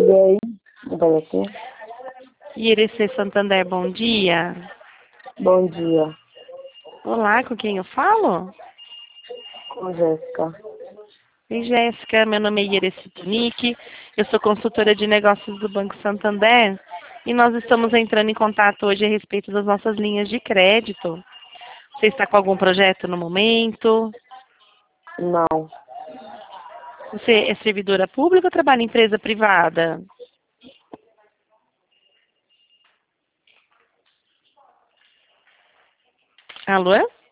aí, vai aqui. IRC Santander, bom dia. Bom dia, Olá, com quem eu falo? com Jéssica. Oi, Jéssica, meu nome é Irecê Tunic, eu sou consultora de negócios do Banco Santander e nós estamos entrando em contato hoje a respeito das nossas linhas de crédito. Você está com algum projeto no momento? Não, Você é servidora pública ou trabalha em empresa privada? Alô?